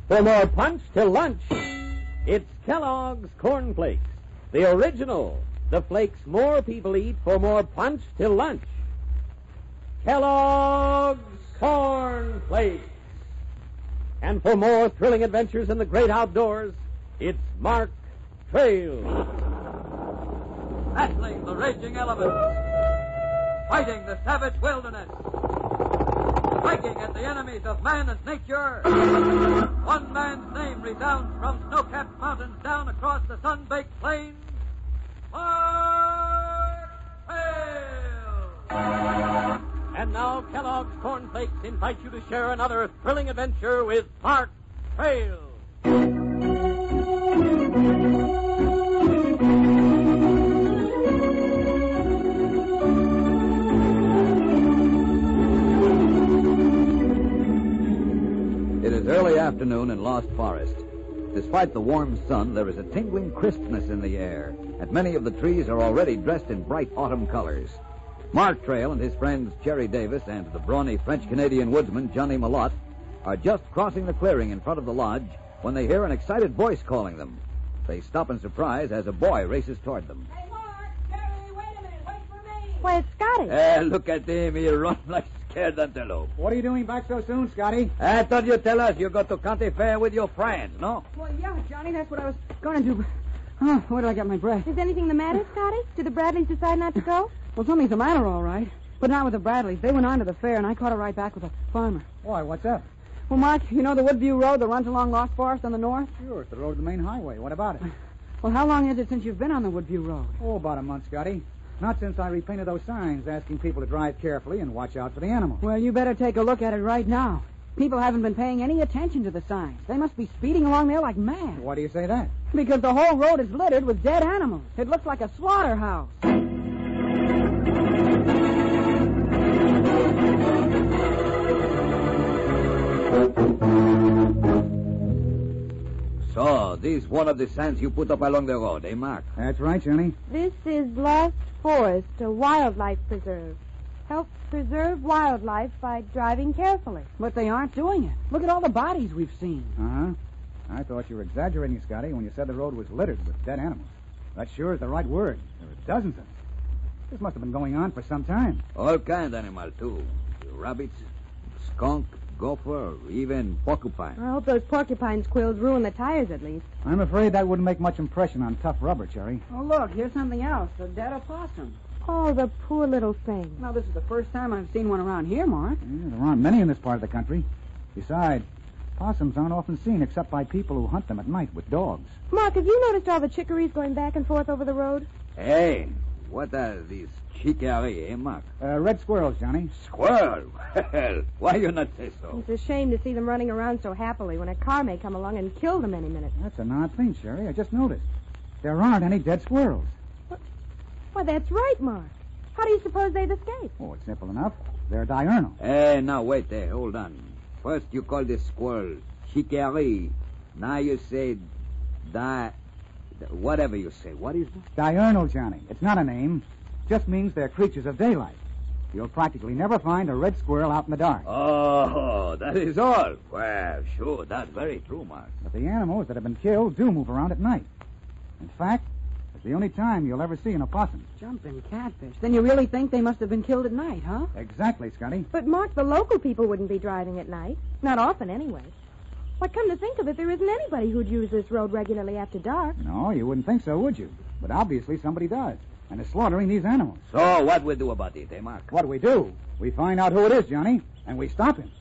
For more punch till lunch, it's Kellogg's Corn Flakes. The original. The flakes more people eat for more punch till lunch. Kellogg's Corn Flakes. And for more thrilling adventures in the great outdoors, it's Mark Trail. Battling the raging elements. Fighting the savage wilderness. Striking at the enemies of man and nature. One man's name resounds from snow-capped mountains down across the sun-baked plains. Mark Trail! And now Kellogg's Corn Flakes invite you to share another thrilling adventure with Mark Trail. It is early afternoon in Lost Forest. Despite the warm sun, there is a tingling crispness in the air, and many of the trees are already dressed in bright autumn colors. Mark Trail and his friends Jerry Davis and the brawny French-Canadian woodsman Johnny Malott are just crossing the clearing in front of the lodge when they hear an excited voice calling them. They stop in surprise as a boy races toward them. Hey, Mark! Jerry, wait a minute! Wait for me! Why, it's Scotty. Look at him. He runs like scared antelope. What are you doing back so soon, Scotty? I thought you'd tell us you go to county fair with your friends, no? Well, yeah, Johnny, that's what I was going to do. Oh, where did I get my breath? Is anything the matter, Scotty? Did the Bradleys decide not to go? Well, something's the matter, all right. But not with the Bradleys. They went on to the fair, and I caught a ride back with a farmer. Why, what's up? Well, Mark, you know the Woodview Road that runs along Lost Forest on the north? Sure, it's the road to the main highway. What about it? Well, how long is it since you've been on the Woodview Road? Oh, about a month, Scotty. Not since I repainted those signs asking people to drive carefully and watch out for the animals. Well, you better take a look at it right now. People haven't been paying any attention to the signs. They must be speeding along there like mad. Why do you say that? Because the whole road is littered with dead animals. It looks like a slaughterhouse. So, this one of the signs you put up along the road, eh, Mark? That's right, Johnny. This is Lost Forest, a wildlife preserve. Help preserve wildlife by driving carefully. But they aren't doing it. Look at all the bodies we've seen. Uh-huh. I thought you were exaggerating, Scotty, when you said the road was littered with dead animals. That sure is the right word. There are dozens of them. This must have been going on for some time. All kind of animal, too. Rabbits, skunk, gopher, even porcupine. I hope those porcupine's quills ruin the tires at least. I'm afraid that wouldn't make much impression on tough rubber, Cherry. Oh, look, here's something else. A dead opossum. Oh, the poor little thing. Now, this is the first time I've seen one around here, Mark. Yeah, there aren't many in this part of the country. Besides, possums aren't often seen except by people who hunt them at night with dogs. Mark, have you noticed all the chickarees going back and forth over the road? Hey, what are these chicory, eh, Mark? Red squirrels, Johnny. Squirrel? Well, why you not say so? It's a shame to see them running around so happily when a car may come along and kill them any minute. That's an odd thing, Sherry. I just noticed. There aren't any dead squirrels. Why, that's right, Mark. How do you suppose they'd escape? Oh, it's simple enough. They're diurnal. Hey, now wait there. Hold on. First you call this squirrel chicory. Now you say whatever you say. What is it? Diurnal, Johnny. It's not a name. Just means they're creatures of daylight. You'll practically never find a red squirrel out in the dark. Oh, that is all. Well, sure, that's very true, Mark. But the animals that have been killed do move around at night. In fact, it's the only time you'll ever see an opossum. Jumping catfish. Then you really think they must have been killed at night, huh? Exactly, Scotty. But, Mark, the local people wouldn't be driving at night. Not often, anyway. Why, come to think of it, there isn't anybody who'd use this road regularly after dark. No, you wouldn't think so, would you? But obviously somebody does. And is slaughtering these animals. So what we do about it, eh, Mark? What do we do? We find out who it is, Johnny, and we stop him.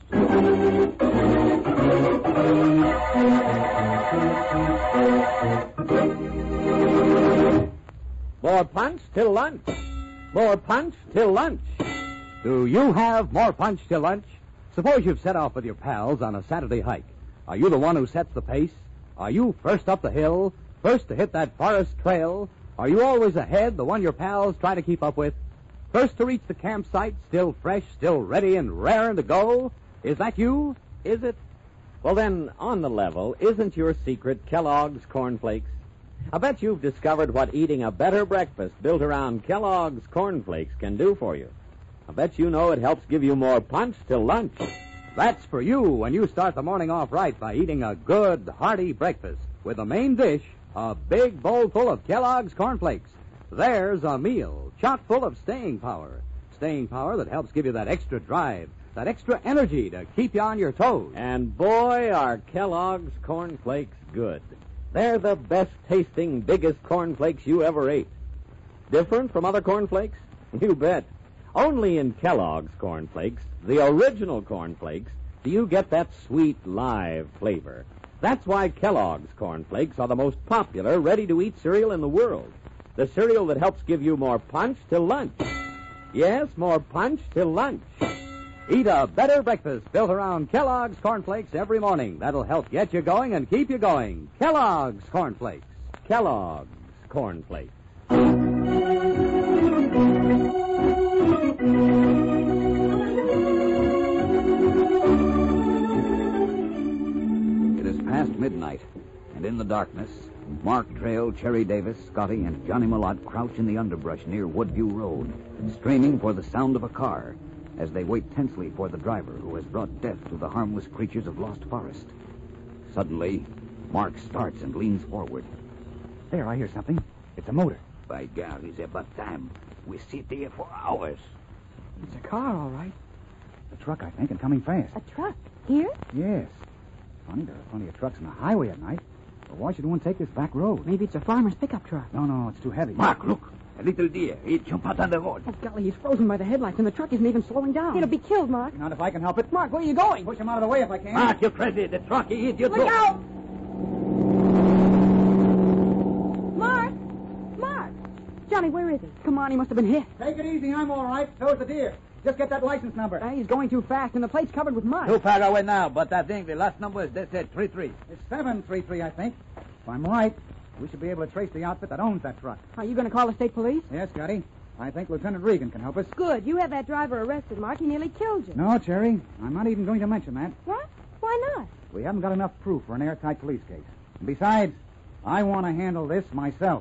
More punch till lunch. More punch till lunch. Do you have more punch till lunch? Suppose you've set off with your pals on a Saturday hike. Are you the one who sets the pace? Are you first up the hill, first to hit that forest trail? Are you always ahead, the one your pals try to keep up with? First to reach the campsite, still fresh, still ready and raring to go? Is that you? Is it? Well, then, on the level, isn't your secret Kellogg's Corn Flakes? I bet you've discovered what eating a better breakfast built around Kellogg's Corn Flakes can do for you. I bet you know it helps give you more punch till lunch. That's for you when you start the morning off right by eating a good, hearty breakfast with the main dish, a big bowl full of Kellogg's Corn Flakes. There's a meal chock full of staying power. Staying power that helps give you that extra drive, that extra energy to keep you on your toes. And boy, are Kellogg's Corn Flakes good. They're the best tasting, biggest corn flakes you ever ate. Different from other corn flakes? You bet. Only in Kellogg's Corn Flakes, the original Corn Flakes, do you get that sweet, live flavor. That's why Kellogg's Corn Flakes are the most popular, ready-to-eat cereal in the world. The cereal that helps give you more punch till lunch. Yes, more punch till lunch. Eat a better breakfast built around Kellogg's Corn Flakes every morning. That'll help get you going and keep you going. Kellogg's Corn Flakes. Kellogg's Corn Flakes. It is past midnight, and in the darkness, Mark Trail, Cherry Davis, Scotty, and Johnny Malott crouch in the underbrush near Woodview Road, straining for the sound of a car as they wait tensely for the driver who has brought death to the harmless creatures of Lost Forest. Suddenly, Mark starts and leans forward. There, I hear something. It's a motor. By God, it's about time. We sit here for hours. It's a car, all right. A truck, I think, and coming fast. A truck? Here? Yes. Funny, there are plenty of trucks on the highway at night. But why should one take this back road? Maybe it's a farmer's pickup truck. No, it's too heavy. Mark, look. A little deer. He jumped out on the road. Oh, golly, he's frozen by the headlights, and the truck isn't even slowing down. It'll be killed, Mark. Not if I can help it. Mark, where are you going? Push him out of the way if I can. Mark, you're crazy. The truck, he hit you. Look out! Mark! Johnny, where is he? Come on, he must have been hit. Take it easy. I'm all right. So's the deer. Just get that license number. He's going too fast, and the plate's covered with mud. Too far away now, but I think the last number is they said 33. It's 733, I think. If I'm right, we should be able to trace the outfit that owns that truck. Are you going to call the state police? Yes, Scotty. I think Lieutenant Regan can help us. Good. You have that driver arrested, Mark. He nearly killed you. No, Cherry. I'm not even going to mention that. What? Why not? We haven't got enough proof for an airtight police case. And besides, I want to handle this myself.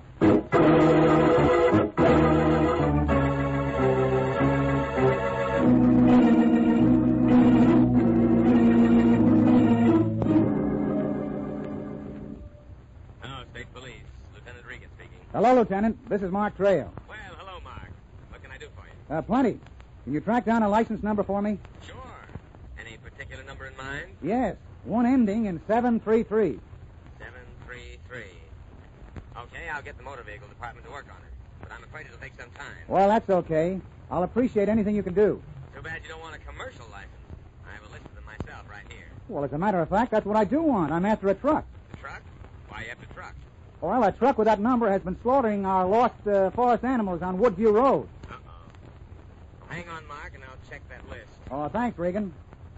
Hello, Lieutenant. This is Mark Trail. Well, hello, Mark. What can I do for you? Plenty. Can you track down a license number for me? Sure. Any particular number in mind? Yes. One ending in 733. 733. Okay, I'll get the motor vehicle department to work on it. But I'm afraid it'll take some time. Well, that's okay. I'll appreciate anything you can do. Too bad you don't want a commercial license. I have a list of them myself right here. Well, as a matter of fact, that's what I do want. I'm after a truck. A truck? Why you after truck? Well, a truck with that number has been slaughtering our lost forest animals on Woodview Road. Uh-oh. Hang on, Mark, and I'll check that list. Oh, thanks, Regan.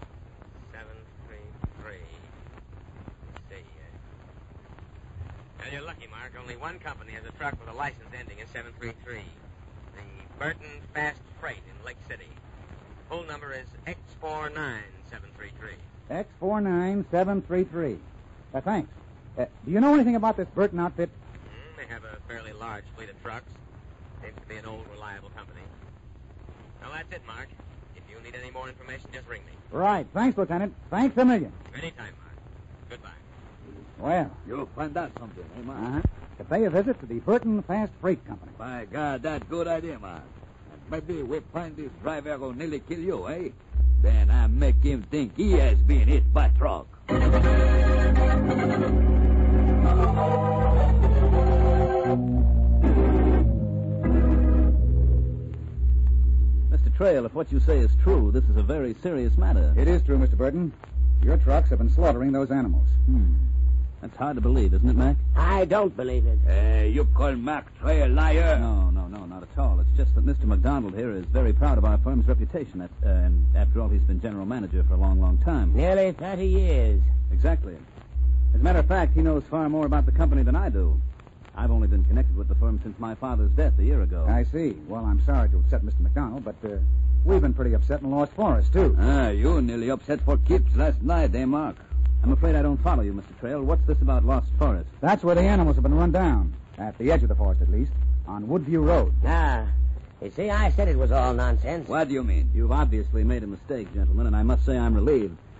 733. Let's see. Well, you're lucky, Mark. Only one company has a truck with a license ending in 733. The Burton Fast Freight in Lake City. Full number is X49733. X49733. Thanks. Do you know anything about this Burton outfit? They have a fairly large fleet of trucks. Seems to be an old, reliable company. Well, that's it, Mark. If you need any more information, just ring me. Right. Thanks, Lieutenant. Thanks a million. Anytime, Mark. Goodbye. Well. You'll find out something, eh, Mark? Uh-huh. To pay a visit to the Burton Fast Freight Company. By God, that's a good idea, Mark. Maybe we find this driver who nearly kill you, eh? Then I make him think he has been hit by truck. Mr. Trail, if what you say is true, this is a very serious matter. It is true, Mr. Burton. Your trucks have been slaughtering those animals. That's hard to believe, isn't it, Mac? I don't believe it. You call Mark Trail a liar? No, not at all. It's just that Mr. McDonald here is very proud of our firm's reputation. And after all, he's been general manager for a long, long time. Nearly 30 years. Exactly. As a matter of fact, he knows far more about the company than I do. I've only been connected with the firm since my father's death a year ago. I see. Well, I'm sorry to upset Mr. McDonald, but we've been pretty upset in Lost Forest, too. You nearly upset for keeps last night, eh, Mark? I'm afraid I don't follow you, Mr. Trail. What's this about Lost Forest? That's where the animals have been run down. At the edge of the forest, at least. On Woodview Road. You see, I said it was all nonsense. What do you mean? You've obviously made a mistake, gentlemen, and I must say I'm relieved.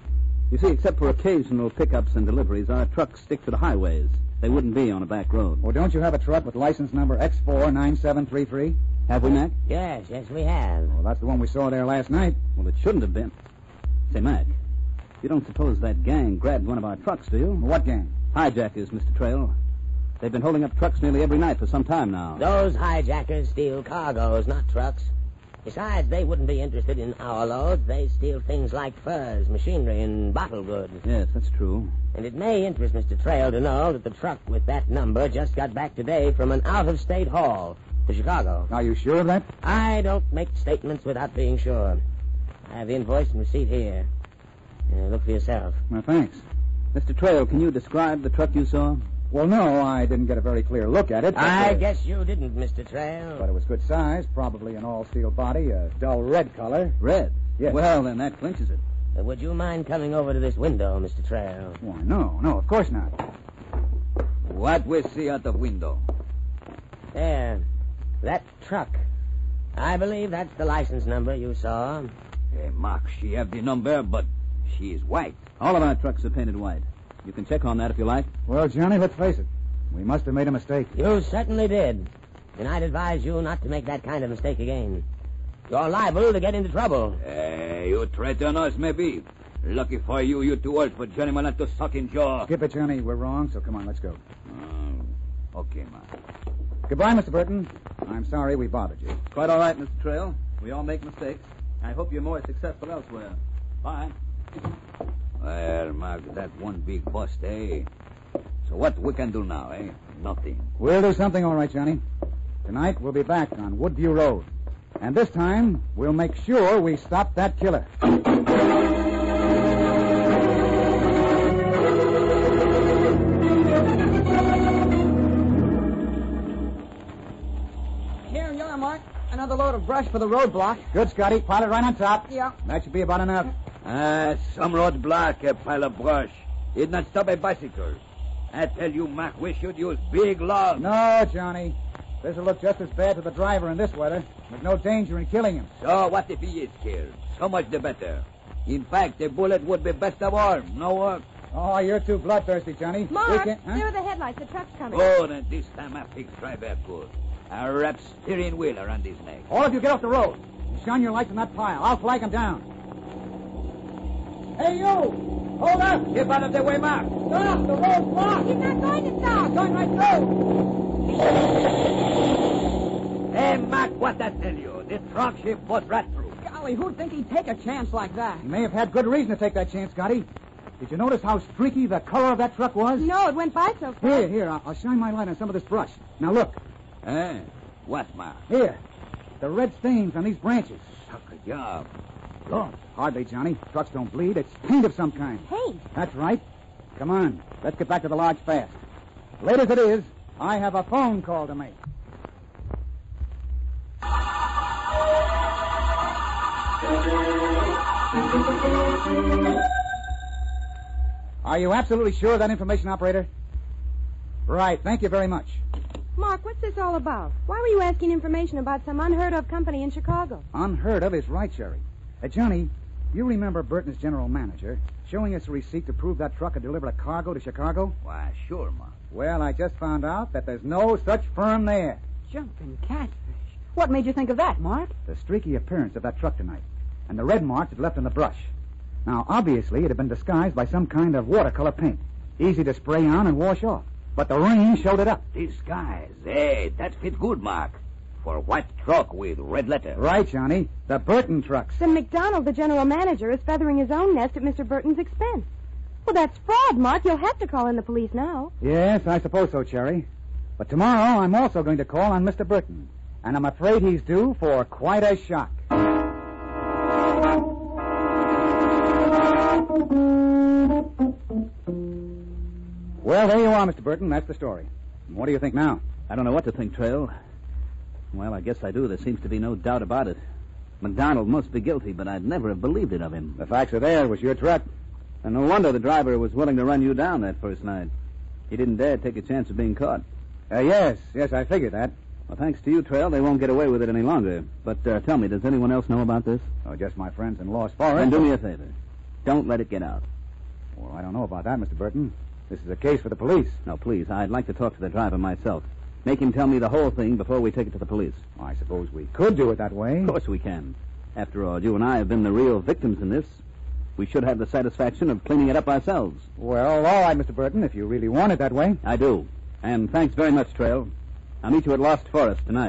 You see, except for occasional pickups and deliveries, our trucks stick to the highways. They wouldn't be on a back road. Well, don't you have a truck with license number X49733? Have we, Mac? Yes, we have. Well, that's the one we saw there last night. Well, it shouldn't have been. Say, Mac, you don't suppose that gang grabbed one of our trucks, do you? What gang? Hijackers, Mr. Trail. They've been holding up trucks nearly every night for some time now. Those hijackers steal cargoes, not trucks. Besides, they wouldn't be interested in our loads. They steal things like furs, machinery, and bottle goods. Yes, that's true. And it may interest Mr. Trail to know that the truck with that number just got back today from an out-of-state haul to Chicago. Are you sure of that? I don't make statements without being sure. I have the invoice and receipt here. Look for yourself. Well, thanks. Mr. Trail, can you describe the truck you saw? Well, no, I didn't get a very clear look at it. I guess you didn't, Mr. Trail. But it was good size, probably an all-steel body, a dull red color. Red? Yes. Well, then that clinches it. Would you mind coming over to this window, Mr. Trail? Why, no, of course not. What we see at the window? There. That truck. I believe that's the license number you saw. Hey, Mark, she have the number, but she is white. All of our trucks are painted white. You can check on that if you like. Well, Johnny, let's face it. We must have made a mistake. You certainly did. And I'd advise you not to make that kind of mistake again. You're liable to get into trouble. You threaten us, maybe. Lucky for you, you're too old for Johnny Mullen to suck in jaw. Skip it, Johnny. We're wrong, so come on, let's go. Okay, Mark. Goodbye, Mr. Burton. I'm sorry we bothered you. Quite all right, Mr. Trail. We all make mistakes. I hope you're more successful elsewhere. Bye. Well, Mark, that one big bust, eh? So what we can do now, eh? Nothing. We'll do something all right, Johnny. Tonight we'll be back on Woodview Road. And this time, we'll make sure we stop that killer. Here you are, Mark. Another load of brush for the roadblock. Good, Scotty. Pile it right on top. Yeah. That should be about enough. Some road block, a pile of brush. It not stop a bicycle. I tell you, Mark, we should use big logs. No, Johnny. This'll look just as bad to the driver in this weather, with no danger in killing him. So what if he is killed? So much the better. In fact, a bullet would be best of all. No work. Oh, you're too bloodthirsty, Johnny. Mark, There are the headlights. The truck's coming. Oh, then this time I fix driver good. I wrap steering wheel around his neck. All of you get off the road. And shine your lights on that pile. I'll flag him down. Hey, you! Hold up! Keep out of the way, Mark. Stop! The road's blocked! He's not going to stop. Going right through! Hey, Mark, what I tell you? The truck ship was right through. Golly, who'd think he'd take a chance like that? He may have had good reason to take that chance, Scotty. Did you notice how streaky the color of that truck was? No, it went by so fast. Here, I'll shine my light on some of this brush. Now, look. What, Mark? Here. The red stains on these branches. Sucker job. Look. Hardly, Johnny. Trucks don't bleed. It's paint of some kind. Paint? That's right. Come on. Let's get back to the lodge fast. Late as it is, I have a phone call to make. Are you absolutely sure of that information, operator? Right. Thank you very much. Mark, what's this all about? Why were you asking information about some unheard-of company in Chicago? Unheard of is right, Sherry. Johnny, you remember Burton's general manager showing us a receipt to prove that truck had delivered a cargo to Chicago? Why, sure, Mark. Well, I just found out that there's no such firm there. Jumping catfish. What made you think of that, Mark? The streaky appearance of that truck tonight, and the red marks it left in the brush. Now, obviously, it had been disguised by some kind of watercolor paint, easy to spray on and wash off. But the rain showed it up. Disguise. Hey, that fit good, Mark. For a white truck with red letter. Right, Johnny. The Burton trucks. Then McDonald, the general manager, is feathering his own nest at Mr. Burton's expense. Well, that's fraud, Mark. You'll have to call in the police now. Yes, I suppose so, Cherry. But tomorrow I'm also going to call on Mr. Burton. And I'm afraid he's due for quite a shock. Well, there you are, Mr. Burton. That's the story. What do you think now? I don't know what to think, Trail. Well, I guess I do. There seems to be no doubt about it. McDonald must be guilty, but I'd never have believed it of him. The facts are there. It was your truck. And no wonder the driver was willing to run you down that first night. He didn't dare take a chance of being caught. Yes, I figured that. Well, thanks to you, Trail, they won't get away with it any longer. But tell me, does anyone else know about this? Oh, just my friends in Lost Forest. Then do me a favor. Don't let it get out. Well, I don't know about that, Mr. Burton. This is a case for the police. No, please, I'd like to talk to the driver myself. Make him tell me the whole thing before we take it to the police. I suppose we could do it that way. Of course we can. After all, you and I have been the real victims in this. We should have the satisfaction of cleaning it up ourselves. Well, all right, Mr. Burton, if you really want it that way. I do. And thanks very much, Trail. I'll meet you at Lost Forest tonight.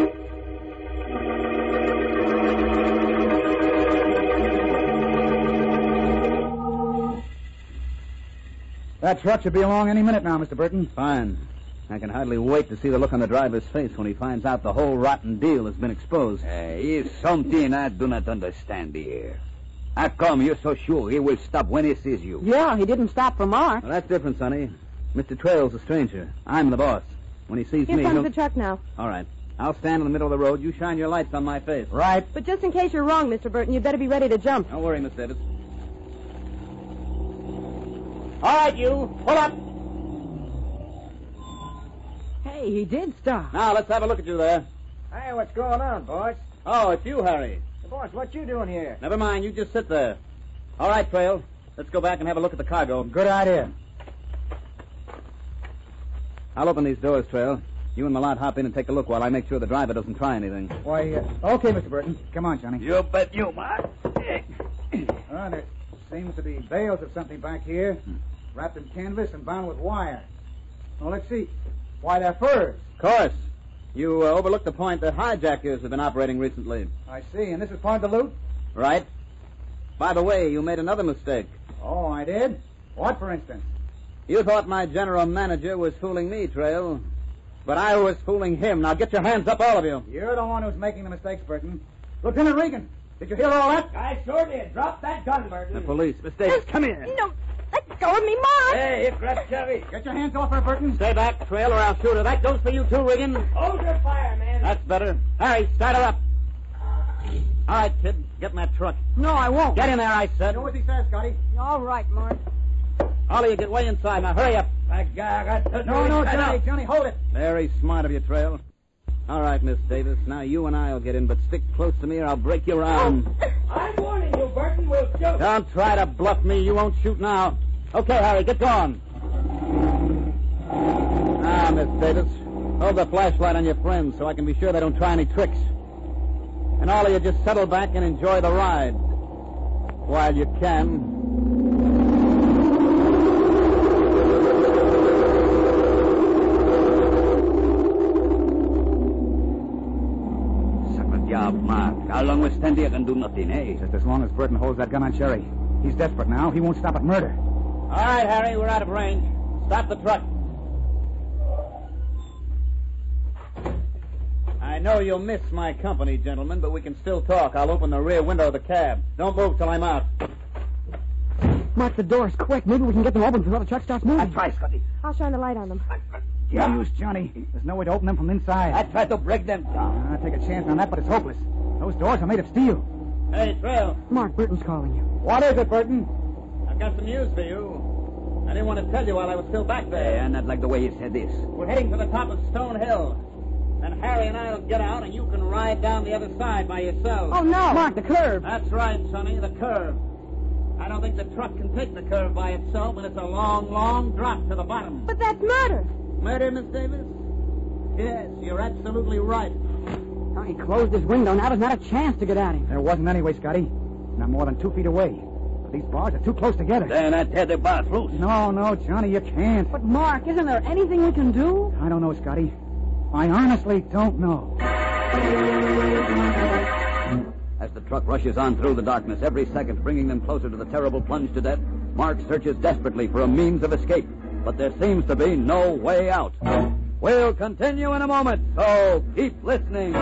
That truck should be along any minute now, Mr. Burton. Fine. I can hardly wait to see the look on the driver's face when he finds out the whole rotten deal has been exposed. It's something I do not understand here. How come you're so sure he will stop when he sees you? Yeah, he didn't stop for Mark. Well, that's different, Sonny. Mr. Trail's a stranger. I'm the boss. When he sees Here me, comes he'll... the truck now. All right. I'll stand in the middle of the road. You shine your lights on my face. Right. But just in case you're wrong, Mr. Burton, you'd better be ready to jump. Don't worry, Miss Davis. All right, you. Pull up. Hey, he did stop. Now, let's have a look at you there. Hey, what's going on, boss? Oh, it's you, Harry. Boss, what you doing here? Never mind. You just sit there. All right, Trail. Let's go back and have a look at the cargo. Good idea. I'll open these doors, Trail. You and Malott hop in and take a look while I make sure the driver doesn't try anything. Why, okay, Mr. Burton. Come on, Johnny. You bet you, Mark. There seems to be bales of something back here, wrapped in canvas and bound with wire. Well, let's see. Why, they're furs. Of course. You overlooked the point that hijackers have been operating recently. I see. And this is part of the loot? Right. By the way, you made another mistake. Oh, I did? What, for instance? You thought my general manager was fooling me, Trail. But I was fooling him. Now get your hands up, all of you. You're the one who's making the mistakes, Burton. Lieutenant Regan, did you hear all that? I sure did. Drop that gun, Burton. The police. Miss Davis, come here. No, let go of me, Mark. Hey, here, grab Chevy. Get your hands off her, Burton. Stay back, Trail, or I'll shoot her. That goes for you too, Regan. Hold your fire, man. That's better. Harry, start her up. All right, kid. Get in that truck. No, I won't. Get in there, I said. Do as he says, Scotty. All right, Mark. All of you get way inside. Now, hurry up. That guy got... No, Johnny, hold it. Very smart of you, Trail. All right, Miss Davis. Now you and I'll get in, but stick close to me or I'll break your arm. I'm warning you, Burton. We'll shoot. Don't try to bluff me. You won't shoot now. Okay, Harry, get going. Ah, Miss Davis. Hold the flashlight on your friends so I can be sure they don't try any tricks. And all of you just settle back and enjoy the ride. While you can. Job, Mark. How long we stand here and do nothing, eh? Just as long as Burton holds that gun on Cherry. He's desperate now. He won't stop at murder. All right, Harry, we're out of range. Stop the truck. I know you'll miss my company, gentlemen, but we can still talk. I'll open the rear window of the cab. Don't move till I'm out. Mark the doors quick. Maybe we can get them open before the truck starts moving. I try, Scotty. I'll shine the light on them. Use, Johnny. There's no way to open them from inside. I try to break them down. I take a chance on that, but it's hopeless. Those doors are made of steel. Hey, Trail, Mark, Burton's calling you. What is it, Burton? I've got some news for you. I didn't want to tell you while I was still back there. Yeah, not like the way you said this. We're heading to the top of Stone Hill. And Harry and I'll get out, and you can ride down the other side by yourself. Oh, no. Mark, the curve. That's right, Sonny, the curve. I don't think the truck can take the curve by itself, and it's a long, long drop to the bottom. But that's murder. Murder, Miss Davis? Yes, you're absolutely right. Oh, he closed his window. Now there's not a chance to get at him. There wasn't anyway, Scotty. Not more than 2 feet away. But these bars are too close together. Then I tear the bars loose. No, Johnny, you can't. But, Mark, isn't there anything we can do? I don't know, Scotty. I honestly don't know. As the truck rushes on through the darkness, every second bringing them closer to the terrible plunge to death, Mark searches desperately for a means of escape. But there seems to be no way out. We'll continue in a moment, so keep listening.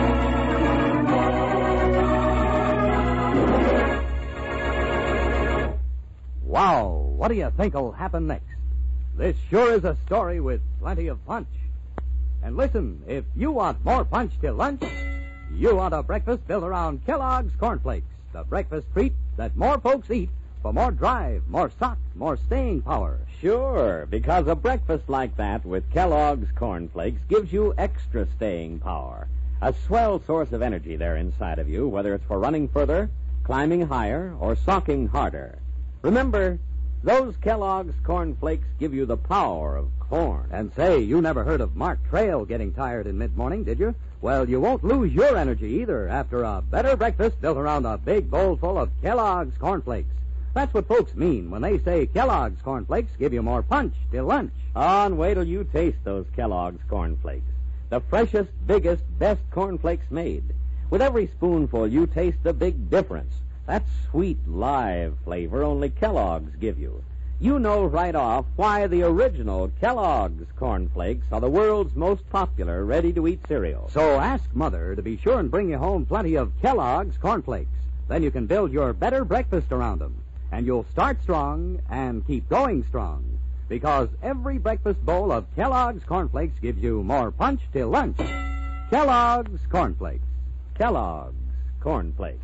Wow, what do you think will happen next? This sure is a story with plenty of punch. And listen, if you want more punch till lunch, you want a breakfast built around Kellogg's Corn Flakes, the breakfast treat that more folks eat for more drive, more stock, more staying power. Sure, because a breakfast like that with Kellogg's Corn Flakes gives you extra staying power. A swell source of energy there inside of you, whether it's for running further, climbing higher, or socking harder. Remember, Those Kellogg's Corn Flakes give you the power of corn. And say, you never heard of Mark Trail getting tired in mid-morning, did you? Well, you won't lose your energy either after a better breakfast built around a big bowl full of Kellogg's Corn Flakes. That's what folks mean when they say Kellogg's Corn Flakes give you more punch till lunch. On, wait till you taste those Kellogg's Corn Flakes. The freshest, biggest, best corn flakes made. With every spoonful, you taste the big difference. That sweet, live flavor only Kellogg's give you. You know right off why the original Kellogg's Corn Flakes are the world's most popular ready-to-eat cereal. So ask Mother to be sure and bring you home plenty of Kellogg's Corn Flakes. Then you can build your better breakfast around them. And you'll start strong and keep going strong. Because every breakfast bowl of Kellogg's Corn Flakes gives you more punch till lunch. Kellogg's Corn Flakes. Kellogg's Corn Flakes.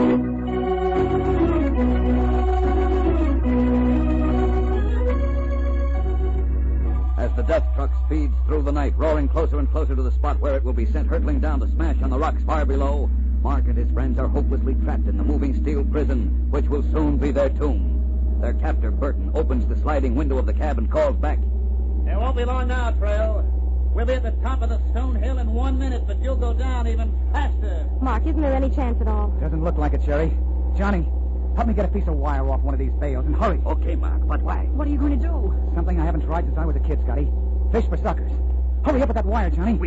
As the death truck speeds through the night, roaring closer and closer to the spot where it will be sent hurtling down to smash on the rocks far below, Mark and his friends are hopelessly trapped in the moving steel prison, which will soon be their tomb. Their captor, Burton, opens the sliding window of the cab and calls back. It won't be long now, Trail. We'll be at the top of the stone hill in 1 minute, but you'll go down even faster. Mark, isn't there any chance at all? Doesn't look like it, Cherry. Johnny, help me get a piece of wire off one of these bales, and hurry. Okay, Mark, but why? What are you going to do? Something I haven't tried since I was a kid, Scotty. Fish for suckers. Hurry up with that wire, Johnny.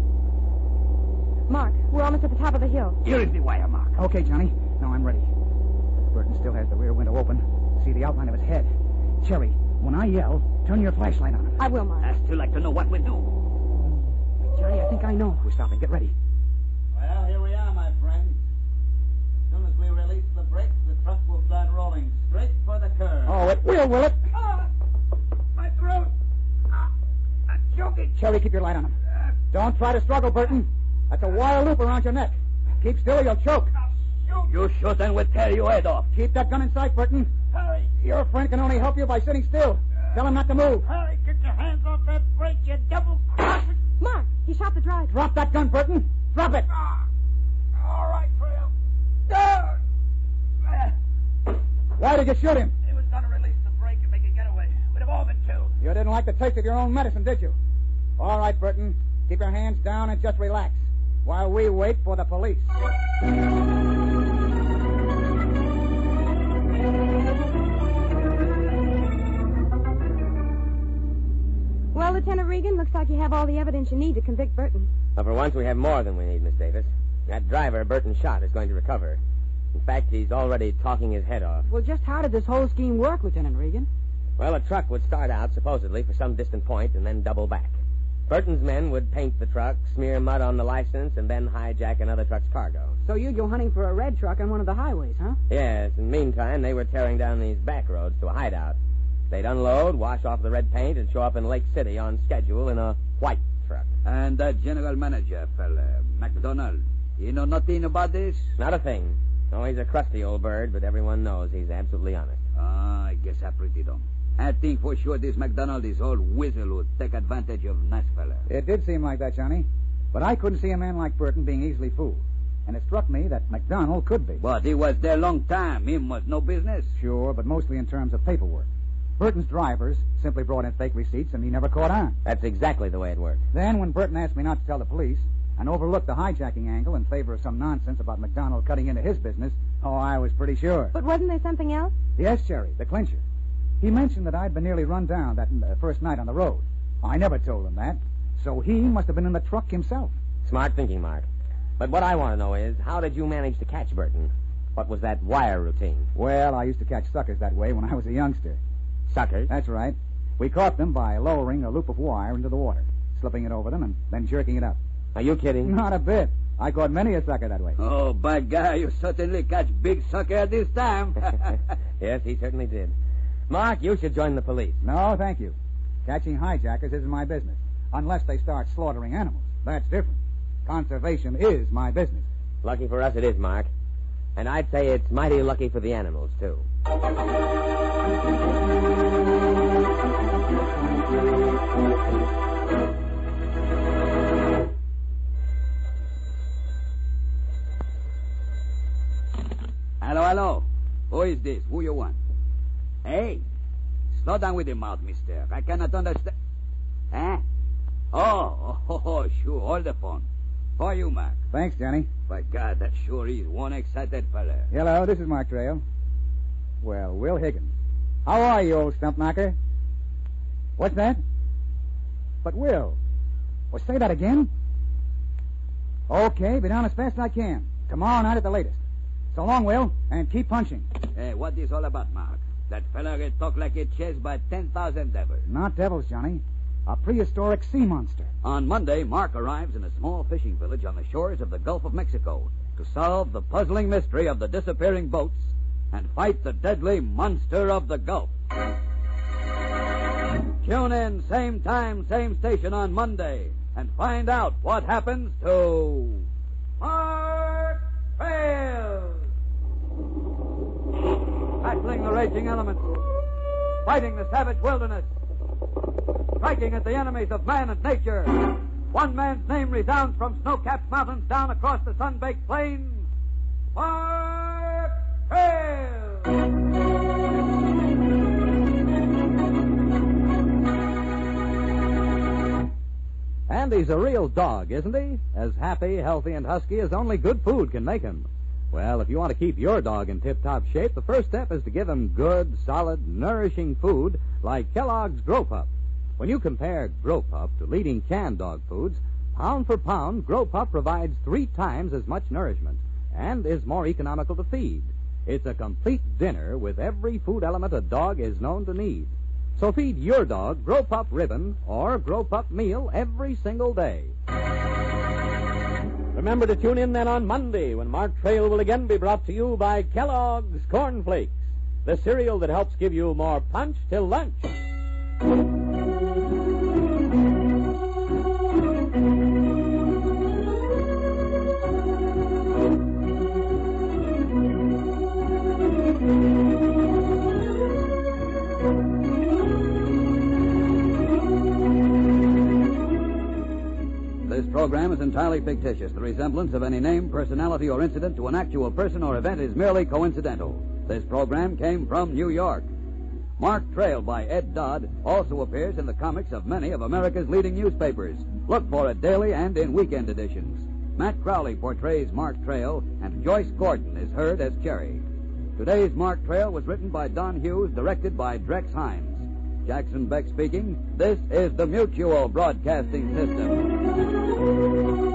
Mark, we're almost at the top of the hill. Here is the wire, Mark. Okay, Johnny. Now I'm ready. Burton still has the rear window open. See the outline of his head. Cherry, when I yell, turn your flashlight on him. I will, Mark. I'd still like to know what we do. Johnny, I think I know. We're stopping. Get ready. Well, here we are, my friend. As soon as we release the brakes, the truck will start rolling straight for the curve. Oh, it will it? My throat. I'm choking. Cherry, keep your light on him. Don't try to struggle, Burton. That's a wire loop around your neck. Keep still or you'll choke. You shoot and we'll tear your head off. Keep that gun in sight, Burton. Hurry. Your friend can only help you by sitting still. Tell him not to move. Hurry, get your hands off that brake, you double-crosser. Mark, he shot the driver. Drop that gun, Burton. Drop it. All right, Trail. Why did you shoot him? He was going to release the brake and make a getaway. We'd have all been killed. You didn't like the taste of your own medicine, did you? All right, Burton. Keep your hands down and just relax while we wait for the police. Well, Lieutenant Regan, looks like you have all the evidence you need to convict Burton. Well, for once, we have more than we need, Miss Davis. That driver Burton shot is going to recover. In fact, he's already talking his head off. Well, just how did this whole scheme work, Lieutenant Regan? Well, a truck would start out, supposedly, for some distant point and then double back. Burton's men would paint the truck, smear mud on the license, and then hijack another truck's cargo. So you'd go hunting for a red truck on one of the highways, huh? Yes, and meantime, they were tearing down these back roads to a hideout. They'd unload, wash off the red paint, and show up in Lake City on schedule in a white truck. And that general manager, fella, McDonald, you know nothing about this? Not a thing. Oh, he's a crusty old bird, but everyone knows he's absolutely honest. I guess I pretty dumb. I think for sure this McDonald is old weasel who take advantage of nice fella. It did seem like that, Johnny. But I couldn't see a man like Burton being easily fooled. And it struck me that McDonald could be. But he was there a long time. Him was no business. Sure, but mostly in terms of paperwork. Burton's drivers simply brought in fake receipts, and he never caught on. That's exactly the way it worked. Then, when Burton asked me not to tell the police and overlooked the hijacking angle in favor of some nonsense about McDonald cutting into his business, oh, I was pretty sure. But wasn't there something else? Yes, Cherry, the clincher. He mentioned that I'd been nearly run down that first night on the road. I never told him that, so he must have been in the truck himself. Smart thinking, Mark. But what I want to know is, how did you manage to catch Burton? What was that wire routine? Well, I used to catch suckers that way when I was a youngster. Suckers? That's right. We caught them by lowering a loop of wire into the water, slipping it over them, and then jerking it up. Are you kidding? Not a bit. I caught many a sucker that way. Oh, by God, you certainly catch big sucker this time. Yes, he certainly did. Mark, you should join the police. No, thank you. Catching hijackers isn't my business, unless they start slaughtering animals. That's different. Conservation is my business. Lucky for us it is, Mark. And I'd say it's mighty lucky for the animals, too. Hello. Who is this? Who you want? Hey, slow down with your mouth, mister. I cannot understand. Huh? Oh, sure. Hold the phone. For you, Mac. Thanks, Johnny. By God, that sure is one excited fella. Hello, this is Mark Trail. Well, Will Higgins. How are you, old stump knocker? What's that? But, Will. Well, say that again. Okay, be down as fast as I can. Tomorrow night at the latest. So long, Will, and keep punching. Hey, what is all about, Mark? That fella get talk like it chased by 10,000 devils. Not devils, Johnny. A prehistoric sea monster. On Monday, Mark arrives in a small fishing village on the shores of the Gulf of Mexico to solve the puzzling mystery of the disappearing boats and fight the deadly monster of the Gulf. Tune in, same time, same station on Monday, and find out what happens to Mark Trail. Battling the raging elements, fighting the savage wilderness, striking at the enemies of man and nature. One man's name resounds from snow-capped mountains down across the sun-baked plains. Mark Trail! And he's a real dog, isn't he? As happy, healthy, and husky as only good food can make him. Well, if you want to keep your dog in tip-top shape, the first step is to give him good, solid, nourishing food like Kellogg's Grow Pup. When you compare Grow Pup to leading canned dog foods, pound for pound, Grow Pup provides 3 times as much nourishment and is more economical to feed. It's a complete dinner with every food element a dog is known to need. So feed your dog Grow Pup Ribbon or Grow Pup Meal every single day. Remember to tune in then on Monday when Mark Trail will again be brought to you by Kellogg's Corn Flakes, the cereal that helps give you more punch till lunch. This program is entirely fictitious. The resemblance of any name, personality, or incident to an actual person or event is merely coincidental. This program came from New York. Mark Trail by Ed Dodd also appears in the comics of many of America's leading newspapers. Look for it daily and in weekend editions. Matt Crowley portrays Mark Trail, and Joyce Gordon is heard as Cherry. Today's Mark Trail was written by Don Hughes, directed by Drex Hines. Jackson Beck speaking. This is the Mutual Broadcasting System.